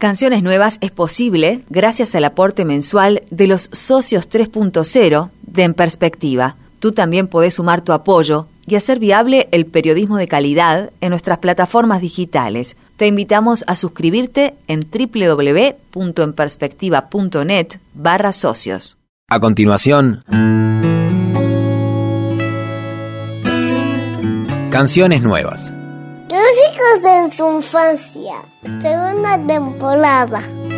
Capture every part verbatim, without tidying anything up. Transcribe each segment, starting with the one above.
Canciones Nuevas es posible gracias al aporte mensual de los socios tres punto cero de En Perspectiva. Tú también podés sumar tu apoyo y hacer viable el periodismo de calidad en nuestras plataformas digitales. Te invitamos a suscribirte en doble u doble u doble u punto en perspectiva punto net barra socios. A continuación, Canciones Nuevas. Clásicos en su infancia, segunda temporada.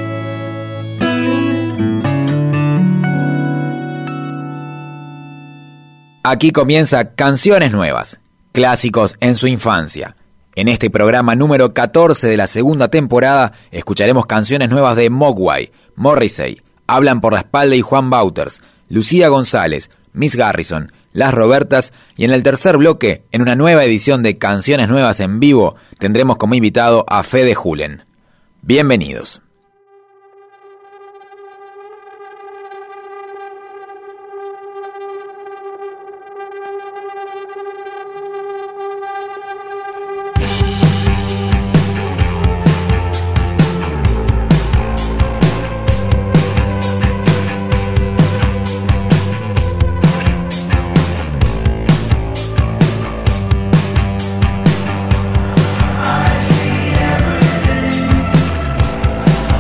Aquí comienza Canciones Nuevas, clásicos en su infancia. En este programa número catorce de la segunda temporada escucharemos canciones nuevas de Mogwai, Morrissey, Hablan por la Espalda y Juan Wouters, Lucía González, Miss Garrison, Las Robertas, y en el tercer bloque, en una nueva edición de Canciones Nuevas en vivo, tendremos como invitado a Fede Julen. Bienvenidos. I see everything.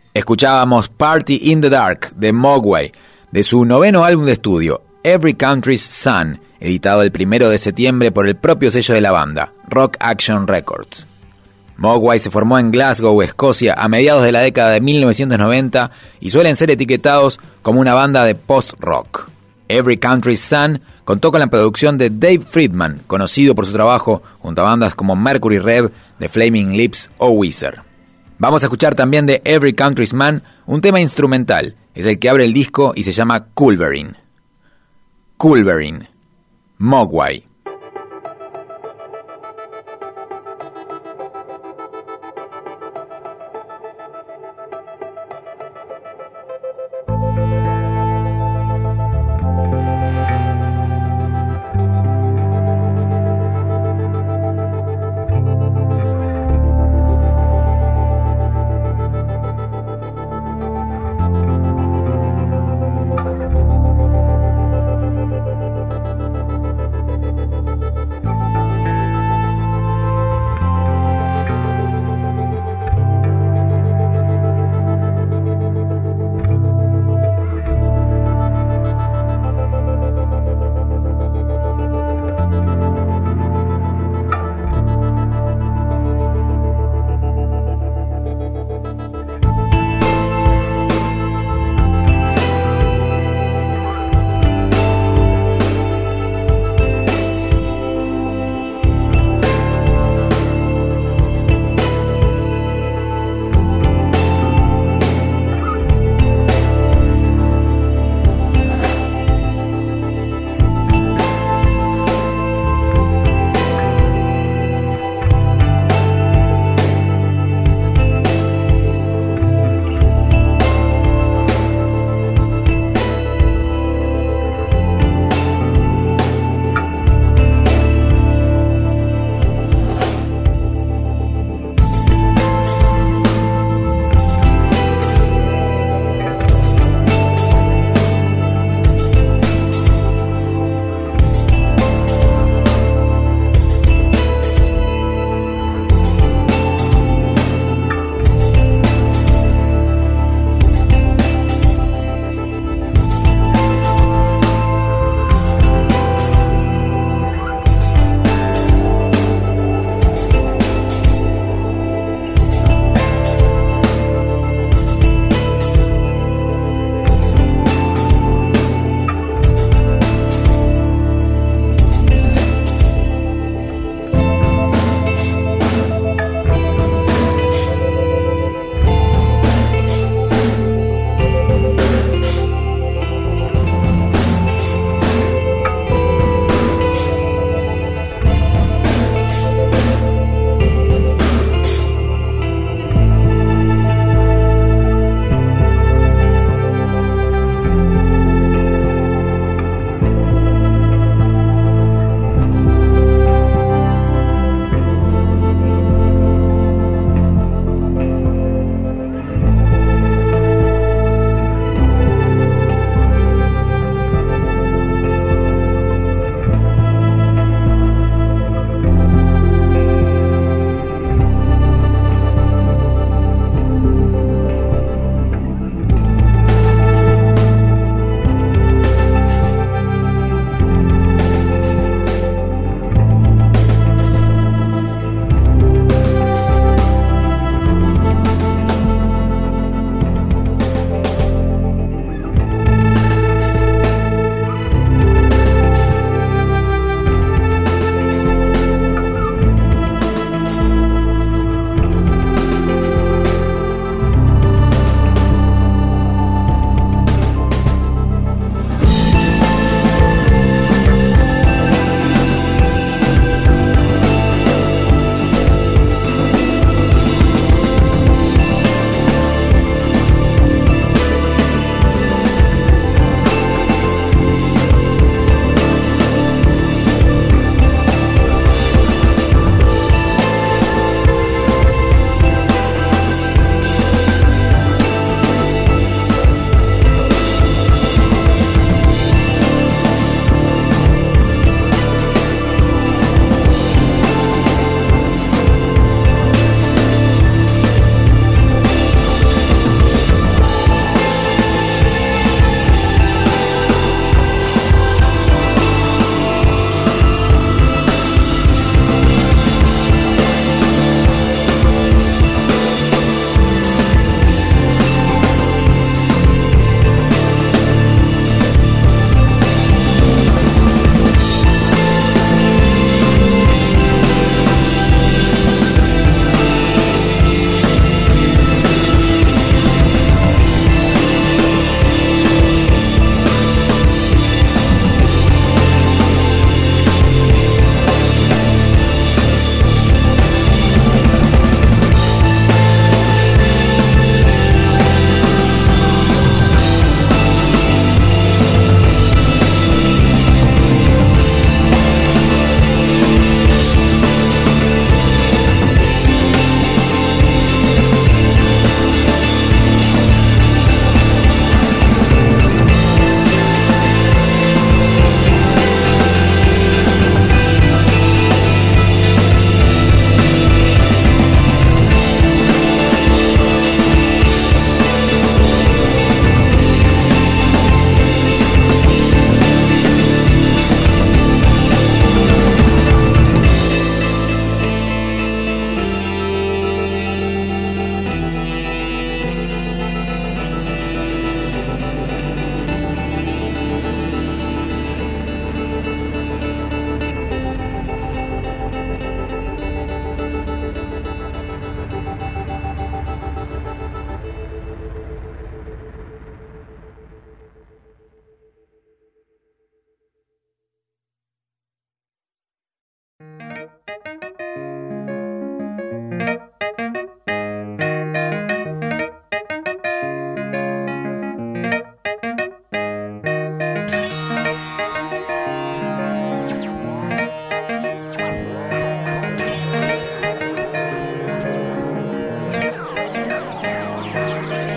Escuchábamos Party in the Dark de Mogwai, de su noveno álbum de estudio, Every Country's Son, editado el primero de septiembre por el propio sello de la banda, Rock Action Records. Mogwai se formó en Glasgow, Escocia, a mediados de la década de mil novecientos noventa y suelen ser etiquetados como una banda de post-rock. Every Country's Son contó con la producción de Dave Friedman, conocido por su trabajo junto a bandas como Mercury Rev, The Flaming Lips o Weezer. Vamos a escuchar también de Every Country's Man un tema instrumental, es el que abre el disco y se llama Culverin. Culverin, Mogwai.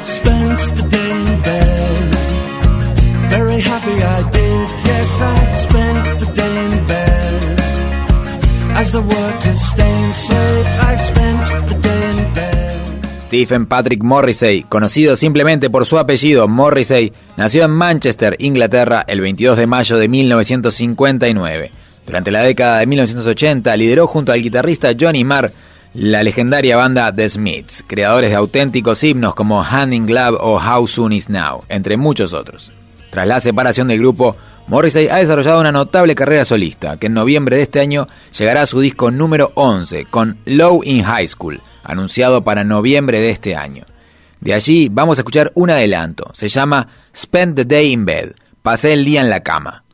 spent the day in bed. Very happy I did, yes, I spent the day in bed. As the workers stay enslaved, I spent the day in bed. Stephen Patrick Morrissey, conocido simplemente por su apellido Morrissey, nació en Manchester, Inglaterra, el veintidós de mayo de mil novecientos cincuenta y nueve. Durante la década de mil novecientos ochenta lideró junto al guitarrista Johnny Marr la legendaria banda The Smiths, creadores de auténticos himnos como Hand in Glove o How Soon Is Now, entre muchos otros. Tras la separación del grupo, Morrissey ha desarrollado una notable carrera solista, que en noviembre de este año llegará a su disco número once, con Low in High School, anunciado para noviembre de este año. De allí vamos a escuchar un adelanto, se llama Spend the Day in Bed, pasé el día en la cama.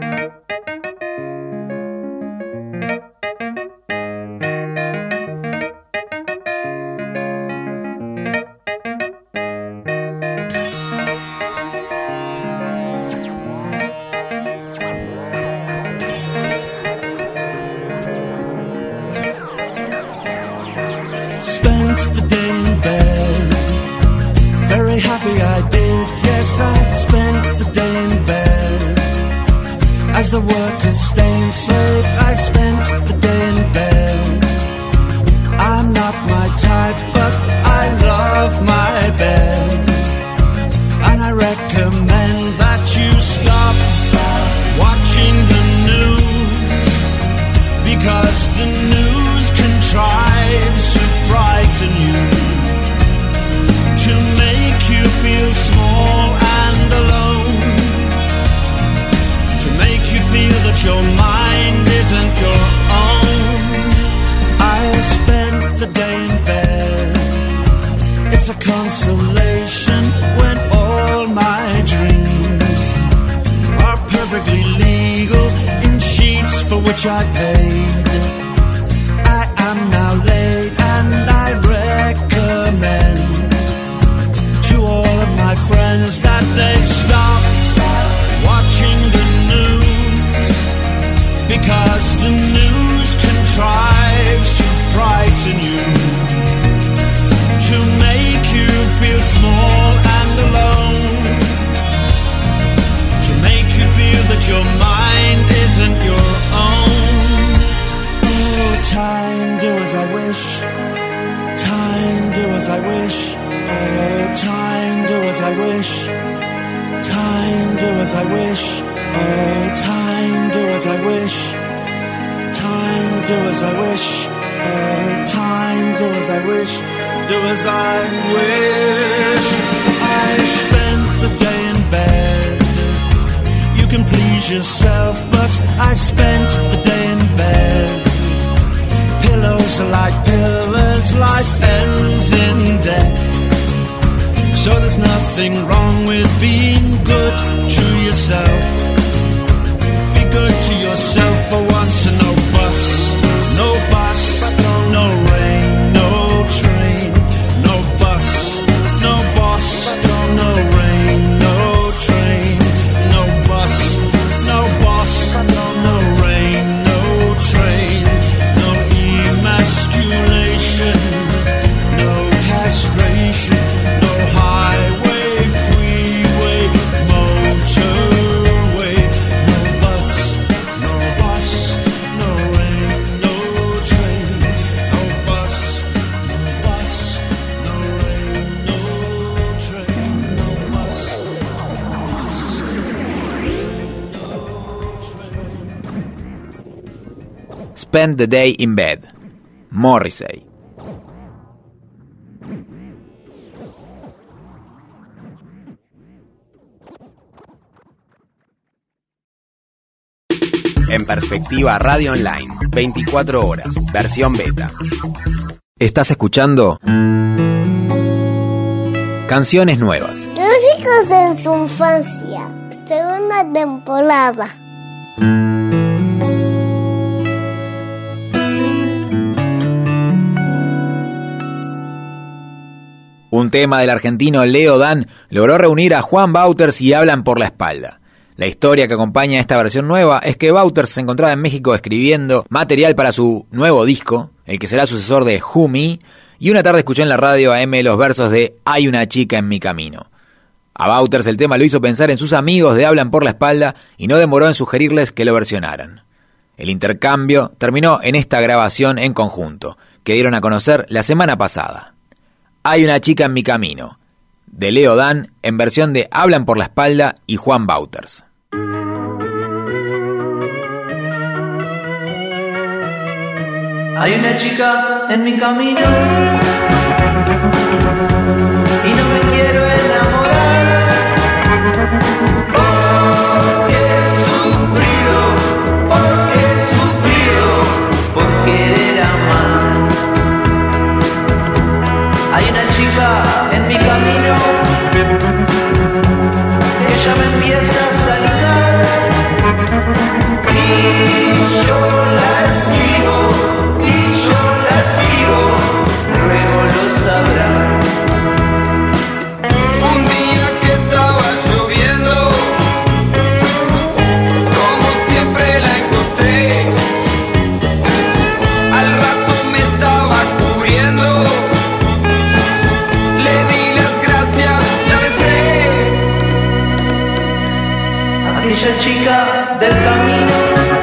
The day in bed. Very happy I did, yes, I spent the day in bed. As the workers stay enslaved, I spent the day in bed. I'm not my type, but I love my bed. And I recommend that you stop, stop watching the news, because the news contrives to frighten you, to make you feel small and alone, to make you feel that your mind isn't your own. I spent the day in bed. It's a consolation when all my dreams are perfectly legal in sheets for which I paid. I'm now late and I recommend to all of my friends that they stop, stop watching the news, because the news contrives to frighten you, to make you feel small and alone, to make you feel that your mind isn't your own. Time, do as I wish. Time, do as I wish. Oh, time, do as I wish. Time, do as I wish. Oh, time, do as I wish. Time, do as I wish. Oh, time, do as I wish. Do as I wish. I spent the day in bed. You can please yourself, but I spent the day in bed. Pillows are like pillars, life ends in death. So there's nothing wrong with being good to yourself. Be good to yourself for once, and no bus, no bus, no rain, no train, no bus, no bus, no rain, no train, no bus, no bus, no rain, no train. Emasculation, no castration, no highway, freeway, motorway, no bus, no bus, no rain, no train, no bus, no bus, no rain, no train, no bus, no train. Spend the Day in Bed, Morrissey. En Perspectiva Radio Online, veinticuatro horas, versión beta. ¿Estás escuchando? Canciones nuevas. Clásicos en su infancia, segunda temporada. Un tema del argentino Leo Dan logró reunir a Juan Wouters y Hablan por la Espalda. La historia que acompaña esta versión nueva es que Wouters se encontraba en México escribiendo material para su nuevo disco, el que será sucesor de Who Me, y una tarde escuchó en la radio A M los versos de Hay una chica en mi camino. A Wouters el tema lo hizo pensar en sus amigos de Hablan por la Espalda y no demoró en sugerirles que lo versionaran. El intercambio terminó en esta grabación en conjunto, que dieron a conocer la semana pasada. Hay una chica en mi camino, de Leo Dan, en versión de Hablan por la Espalda y Juan Wouters. Hay una chica en mi camino y no me quiero enamorar, porque he sufrido, porque he sufrido por querer amar. Hay una chica en mi camino que ya me empieza a saludar y yo la esquivo. Luego lo sabrán. Un día que estaba lloviendo, como siempre la encontré. Al rato me estaba cubriendo, le di las gracias, la besé. Aquella chica del camino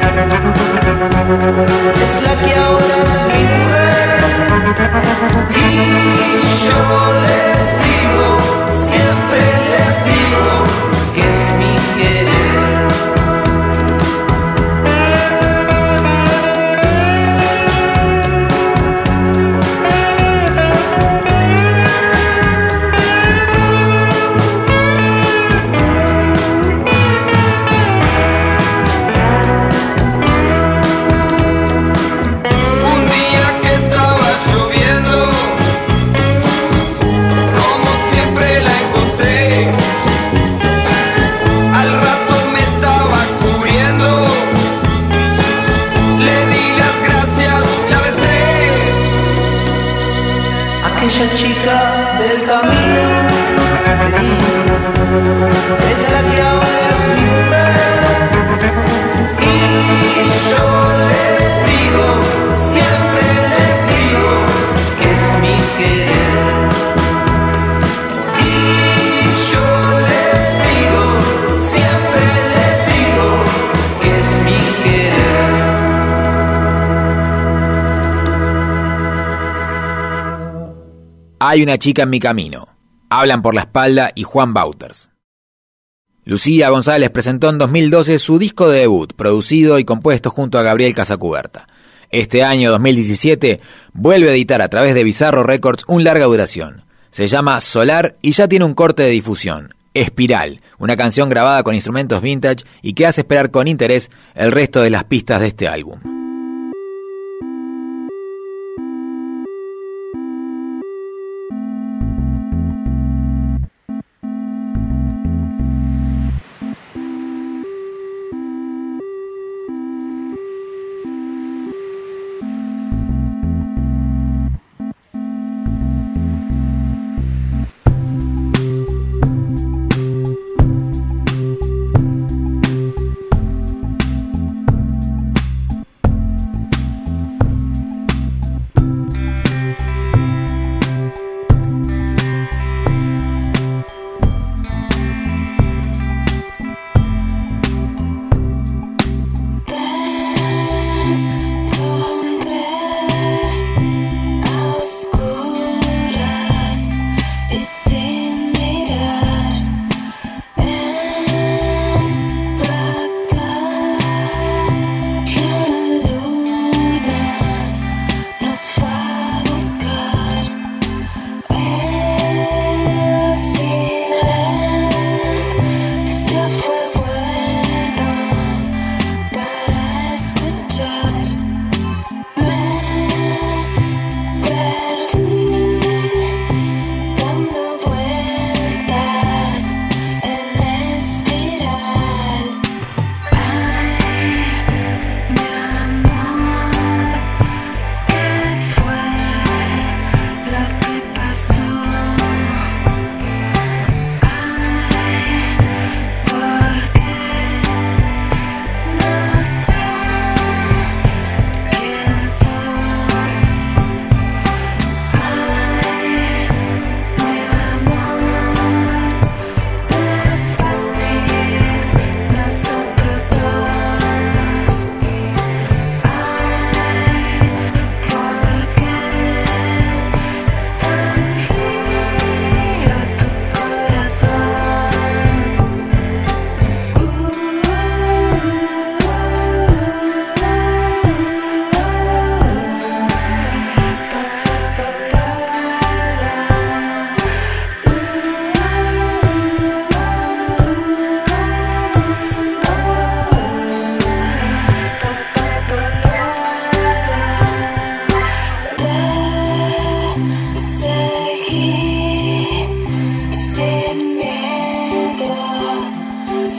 es la que ahora es mi mujer. Y yo les digo, siempre les digo que es mi querer. Aquella chica del camino es la que ahora es mi mujer. Y yo les digo, siempre les digo que es mi querer. Y yo les digo, siempre les digo que es mi querer. Hay una chica en mi camino. Hablan por la Espalda y Juan Wouters. Lucía González presentó en dos mil doce su disco de debut, producido y compuesto junto a Gabriel Casacuberta. Este año dos mil diecisiete vuelve a editar a través de Bizarro Records un larga duración. Se llama Solar y ya tiene un corte de difusión, Espiral, una canción grabada con instrumentos vintage y que hace esperar con interés el resto de las pistas de este álbum.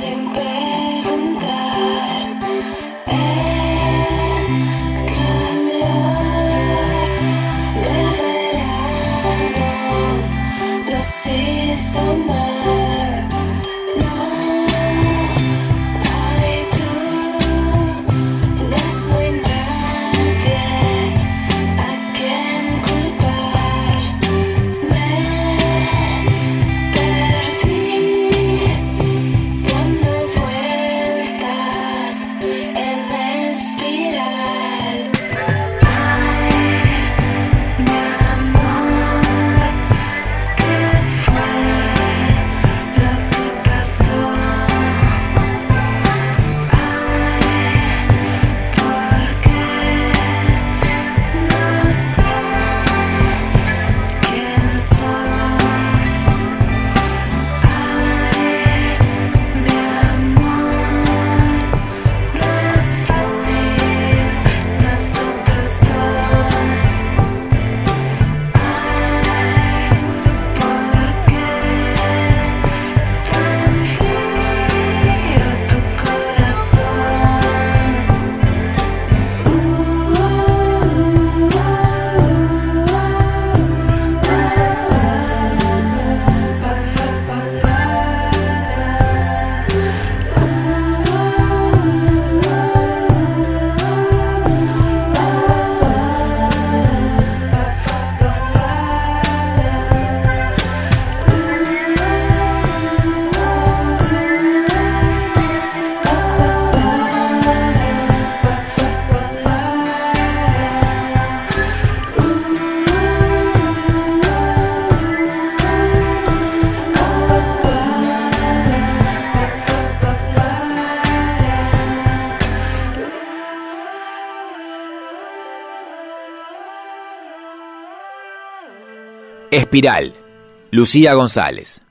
Espiral, Lucía González.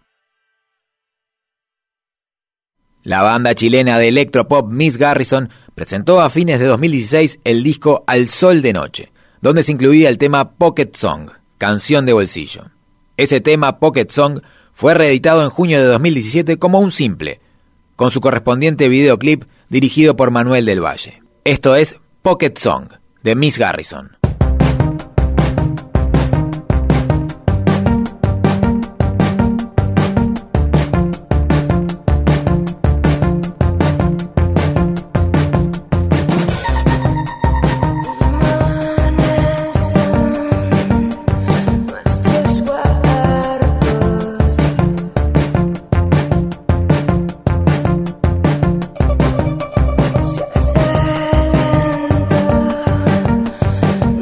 La banda chilena de electropop Miss Garrison presentó a fines de dos mil dieciséis el disco Al Sol de Noche, donde se incluía el tema Pocket Song, canción de bolsillo. Ese tema Pocket Song fue reeditado en junio de dos mil diecisiete como un simple, con su correspondiente videoclip dirigido por Manuel del Valle. Esto es Pocket Song, de Miss Garrison. Se accidentó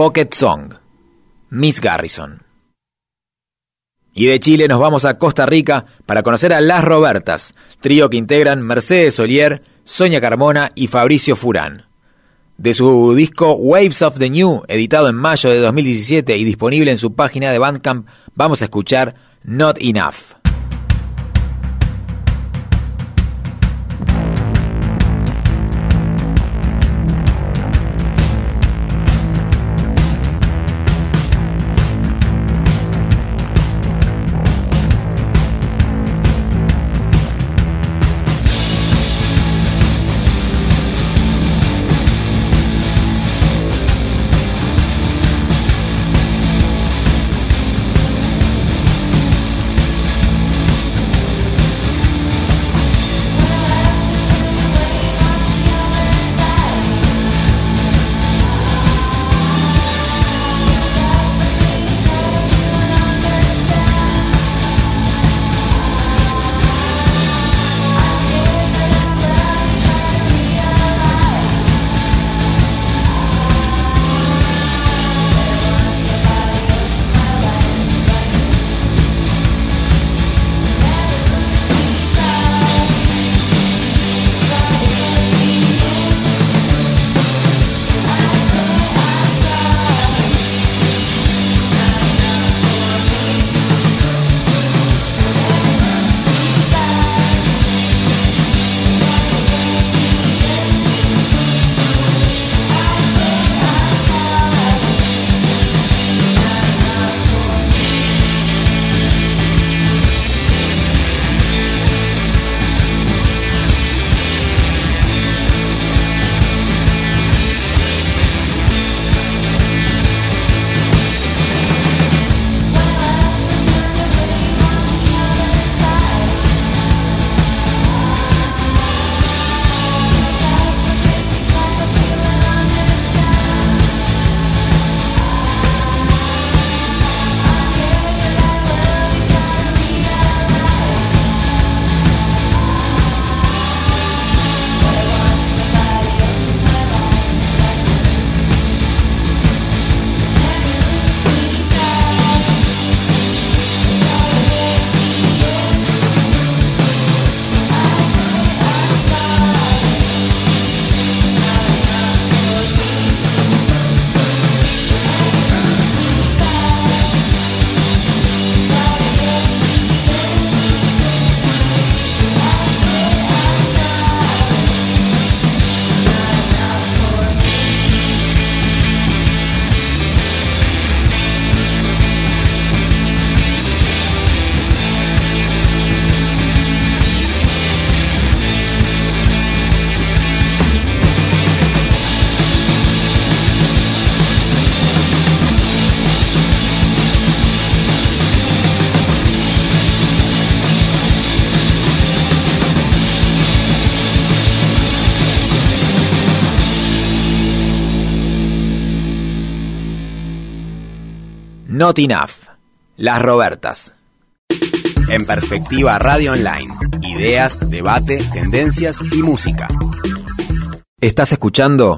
Pocket Song, Miss Garrison. Y de Chile nos vamos a Costa Rica para conocer a Las Robertas, trío que integran Mercedes Solier, Sonia Carmona y Fabricio Furán. De su disco Waves of the New, editado en mayo de dos mil diecisiete y disponible en su página de Bandcamp, vamos a escuchar Not Enough. Not Enough, Las Robertas. En Perspectiva Radio Online, ideas, debate, tendencias y música. Estás escuchando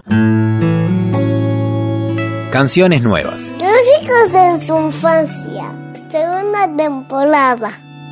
Canciones Nuevas. Clásicos en su infancia, segunda temporada.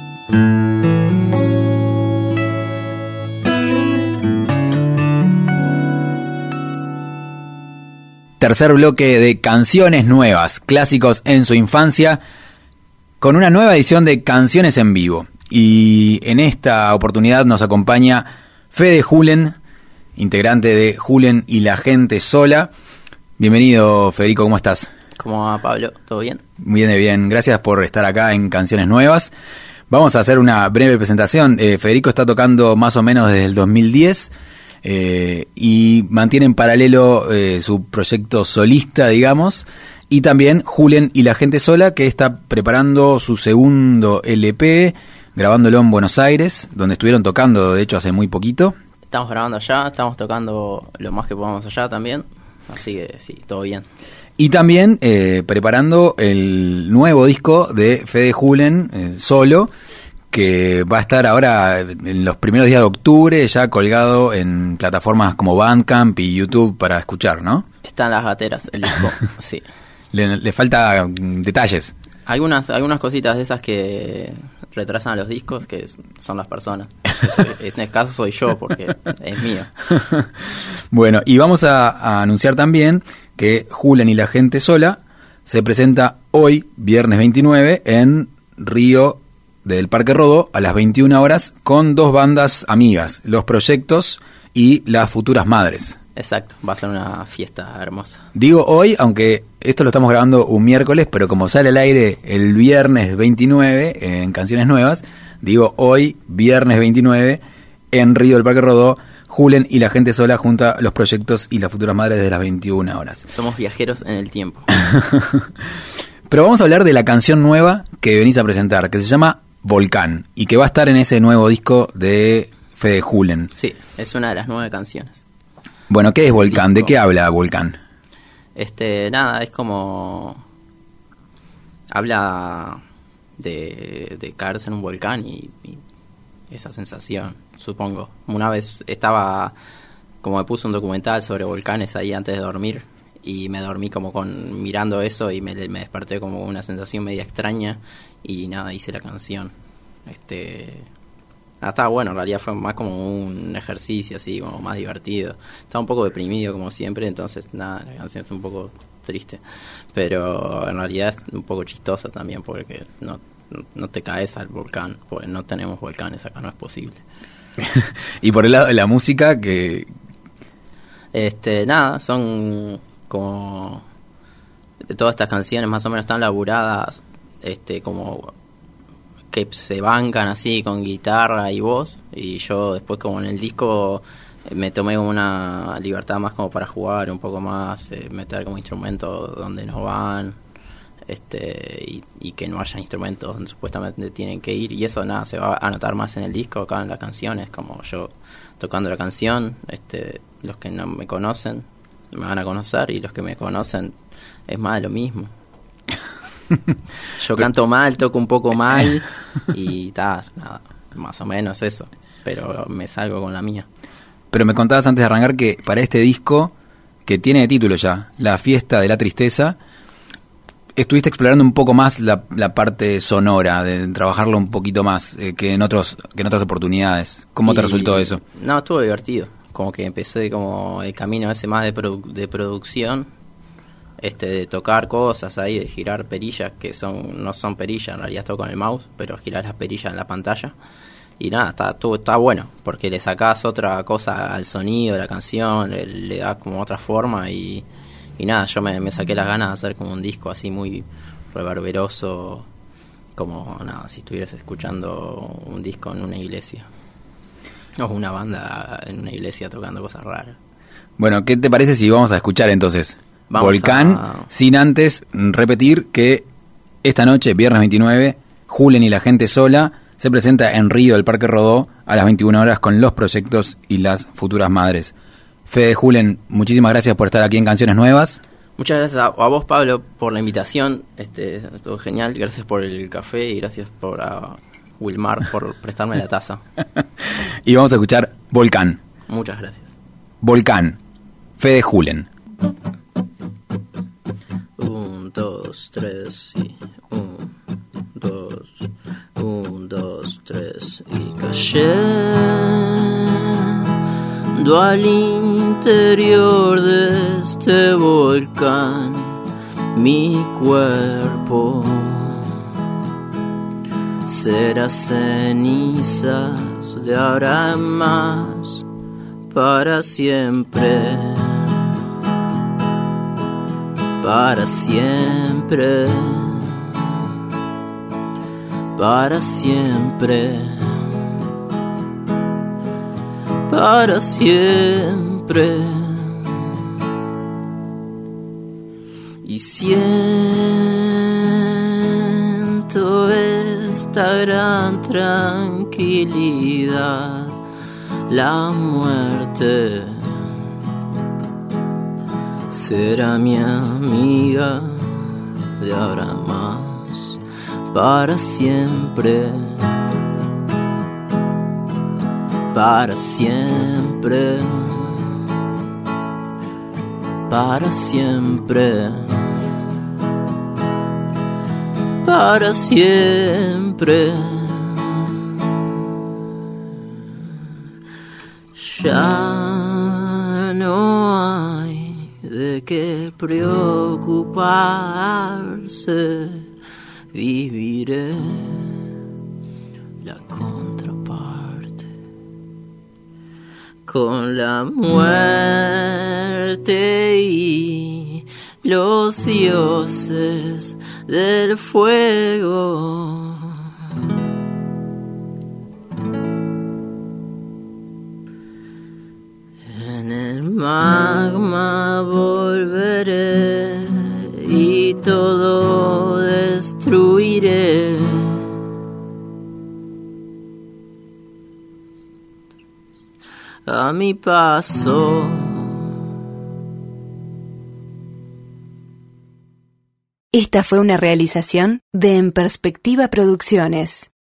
Tercer bloque de Canciones Nuevas, clásicos en su infancia, con una nueva edición de Canciones en Vivo. Y en esta oportunidad nos acompaña Fede Julen, integrante de Julen y la Gente Sola. Bienvenido, Federico, ¿cómo estás? ¿Cómo va, Pablo? ¿Todo bien? Bien, bien. Gracias por estar acá en Canciones Nuevas. Vamos a hacer una breve presentación. Eh, Federico está tocando más o menos desde el dos mil diez eh, y mantiene en paralelo eh, su proyecto solista, digamos, y también Julen y la Gente Sola, que está preparando su segundo L P, grabándolo en Buenos Aires, donde estuvieron tocando, de hecho, hace muy poquito. Estamos grabando allá, estamos tocando lo más que podamos allá también, así que sí, todo bien. Y también eh, preparando el nuevo disco de Fede Julen, eh, solo, que va a estar ahora en los primeros días de octubre, ya colgado en plataformas como Bandcamp y YouTube para escuchar, ¿no? Están las gateras, el disco, sí. Le, le falta mm, detalles. Algunas, algunas cositas de esas que retrasan a los discos, que son las personas. En este caso soy yo, porque es mío. Bueno, y vamos a, a anunciar también que Julen y la gente sola se presenta hoy, viernes veintinueve, en Río del Parque Rodó a las veintiuna horas con dos bandas amigas, Los Proyectos y Las Futuras Madres. Exacto, va a ser una fiesta hermosa. Digo hoy, aunque esto lo estamos grabando un miércoles, pero como sale al aire el viernes veintinueve en Canciones Nuevas, digo hoy, viernes veintinueve, en Río del Parque Rodó, Julen y la gente sola junto a Los Proyectos y Las Futuras Madres desde las veintiuna horas. Somos viajeros en el tiempo. Pero vamos a hablar de la canción nueva que venís a presentar, que se llama Volcán, y que va a estar en ese nuevo disco de Fede Julen. Sí, es una de las nueve canciones. Bueno, ¿qué es Volcán? ¿De qué habla Volcán? Este, nada, es como... Habla de, de caerse en un volcán y, y esa sensación, supongo. Una vez estaba... Como me puse un documental sobre volcanes ahí antes de dormir, y me dormí como con mirando eso y me, me desperté como una sensación media extraña y nada, hice la canción. Este... Ah, estaba bueno, en realidad fue más como un ejercicio así, como más divertido. Estaba un poco deprimido como siempre, entonces nada, la canción es un poco triste. Pero en realidad es un poco chistosa también porque no, no te caes al volcán, porque no tenemos volcanes acá, no es posible. Y por el lado de la música, que... Este, nada, son como... Todas estas canciones más o menos están laburadas, este, como... que se bancan así con guitarra y voz, y yo después como en el disco me tomé una libertad más como para jugar un poco más, eh, meter como instrumentos donde no van, este y, y que no haya instrumentos donde supuestamente tienen que ir, y eso nada, se va a notar más en el disco, acá en la canción, es como yo tocando la canción, este los que no me conocen me van a conocer, y los que me conocen es más de lo mismo. Yo canto mal, toco un poco mal y tal, nada, más o menos eso, pero me salgo con la mía. Pero me contabas antes de arrancar que para este disco, que tiene título ya, La Fiesta de la Tristeza, estuviste explorando un poco más la, la parte sonora, de trabajarlo un poquito más eh, que en otros que en otras oportunidades. ¿Cómo Y, te resultó eso? No, estuvo divertido, como que empecé como el camino ese más de, produ- de producción, este de tocar cosas ahí, de girar perillas que son no son perillas, en realidad toco con el mouse, pero girar las perillas en la pantalla. Y nada, está, está, está bueno, porque le sacás otra cosa al sonido de la canción, le, le das como otra forma y, y nada, yo me, me saqué las ganas de hacer como un disco así muy reverberoso, como nada, si estuvieras escuchando un disco en una iglesia. O una banda en una iglesia tocando cosas raras. Bueno, ¿qué te parece si vamos a escuchar entonces Vamos Volcán, a... sin antes repetir que esta noche, viernes veintinueve, Julen y la gente sola se presenta en Río del Parque Rodó a las veintiuna horas con Los Proyectos y Las Futuras Madres. Fede, Julen, muchísimas gracias por estar aquí en Canciones Nuevas. Muchas gracias a, a vos, Pablo, por la invitación. Este, todo genial. Gracias por el café y gracias por a Wilmar por prestarme la taza. Y vamos a escuchar Volcán. Muchas gracias. Volcán, Fede Julen. Un, dos, tres y un, dos, un, dos, tres y cayendo al interior de este volcán, mi cuerpo será cenizas de ahora en más para siempre. Para siempre, para siempre, para siempre. Y siento esta gran tranquilidad, la muerte será mi amiga de ahora más, para siempre, para siempre, para siempre, para siempre. Ya no hay de qué preocuparse, viviré la contraparte. Con la muerte y los dioses del fuego. En el magma volveré y todo destruiré. A mi paso. Esta fue una realización de En Perspectiva Producciones.